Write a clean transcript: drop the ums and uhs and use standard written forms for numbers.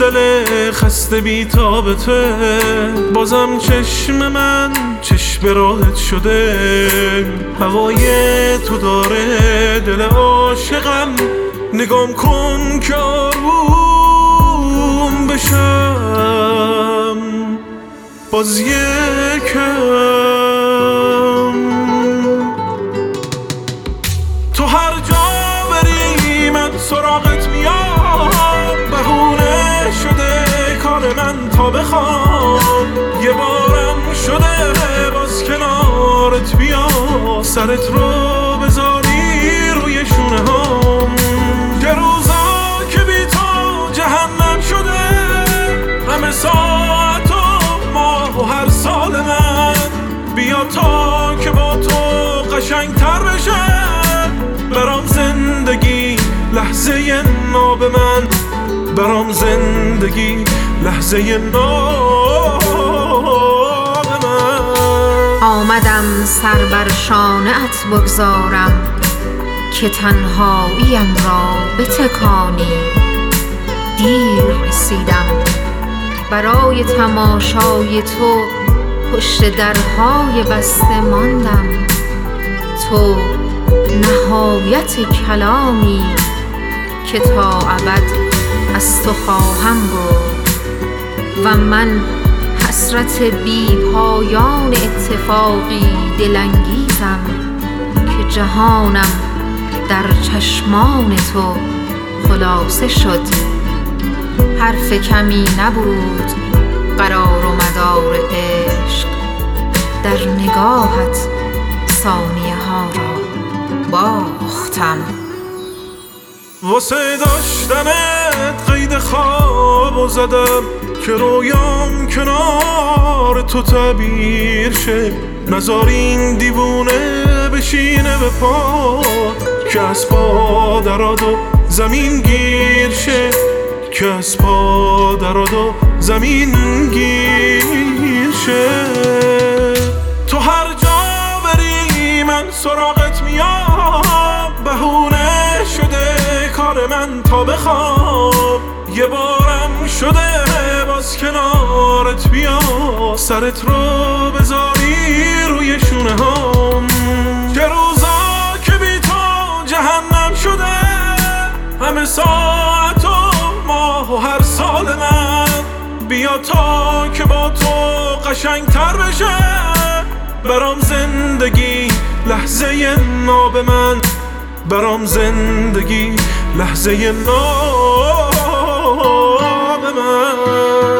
دل خسته بی‌تابته، بازم چشم من چشم راحت شده. هوای تو داره دل عاشقم، نگام کن که آروم بشم باز یکم. تو هر جا بری من سراغت میام، بهونه شده کار من تا بخوام. یه بارم شده باز کنارت بیام، سرت رو بذاری روی شونه هام. یه روزا که بی تو جهنم شده، همه ساعت و ماه و هر سال من. بیا تا که با تو قشنگ تر بشه برام زندگی، لحظه ناب من. برام زندگی لحظه ناب من. آمدم سر بر شانه‌ات بگذارم که تنهاییم را بتکانی. دیر رسیدم برای تماشای تو، پشت درهای بسته ماندم. تو نهایت کلامی که تا ابد از تو خواهم بود، و من حسرت بی پایان اتفاقی دلانگیزم که جهانم در چشمان تو خلاصه شد. حرف کمی نبود قرار و مدار عشق، در نگاهت ثانیه ها را باختم. واسه داشتنت قید خوابو زدم که رویام کنار تو تعبیر شه. نذار این دیوونه بشینه به پا، که از پا دراد و زمین گیر شه. که از پا دراد و زمین گیر شه. تو هر جا بری من سراغت میام، بهونه شده کار من تا بخوام. یه بارم شده باز کنارت بیام، سرت رو بذاری روی شونه هام. یه روزا که بی تو جهنم شده، همه ساعت و ماه و هر سال من. بیا تا که با تو قشنگ تر بشه برام زندگی، لحظه ناب من. برام زندگی لحظه ناب من.